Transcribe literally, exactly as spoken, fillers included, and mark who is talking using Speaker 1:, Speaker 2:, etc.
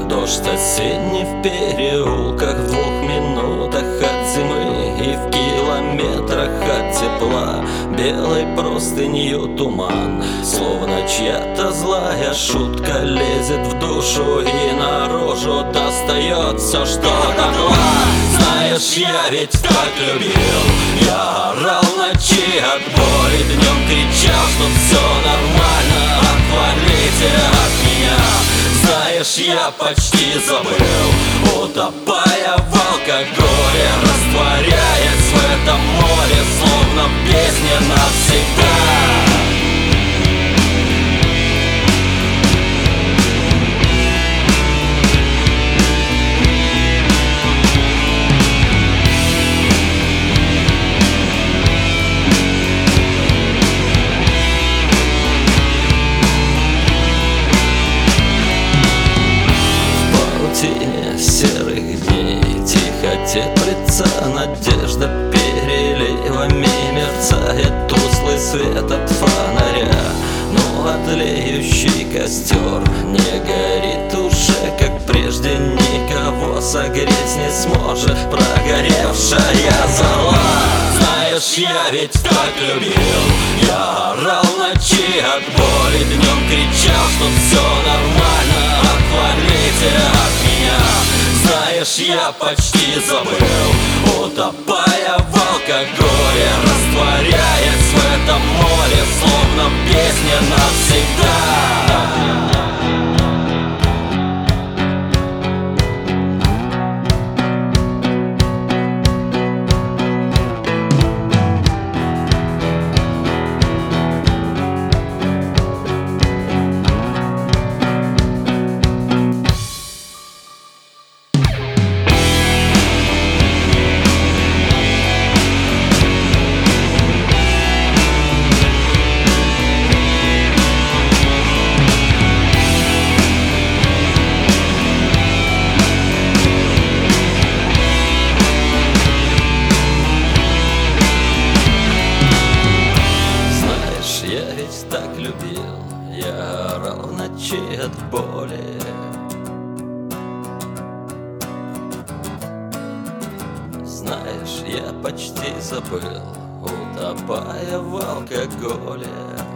Speaker 1: Дождь осенний в переулках, в двух минутах от зимы и в километрах от тепла. Белой простынью туман, словно чья-то злая шутка лезет в душу и на рожу достает все, что дотла. Знаешь, я ведь так любил, я орал ночи от боли, днем кричал, что все нормально, отвалите от меня. Знаешь, я почти забыл, утопая в алкоголе, растворяясь в этом море, словно песня навсегда. Серых дней тихо теплится надежда, переливами мерцает тусклый свет от фонаря. Но отлеющий костер не горит уже, как прежде, никого согреть не сможет прогоревшая зола. Знаешь, я ведь так любил, я орал ночи от боли, днем кричал, что все нормально, отвалите от меня. Знаешь, я почти забыл, утопая в алкоголе, растворяясь в этом море, словно песня навсегда. Я ведь так любил, я орал в ночи от боли. Знаешь, я почти забыл, утопая в алкоголе.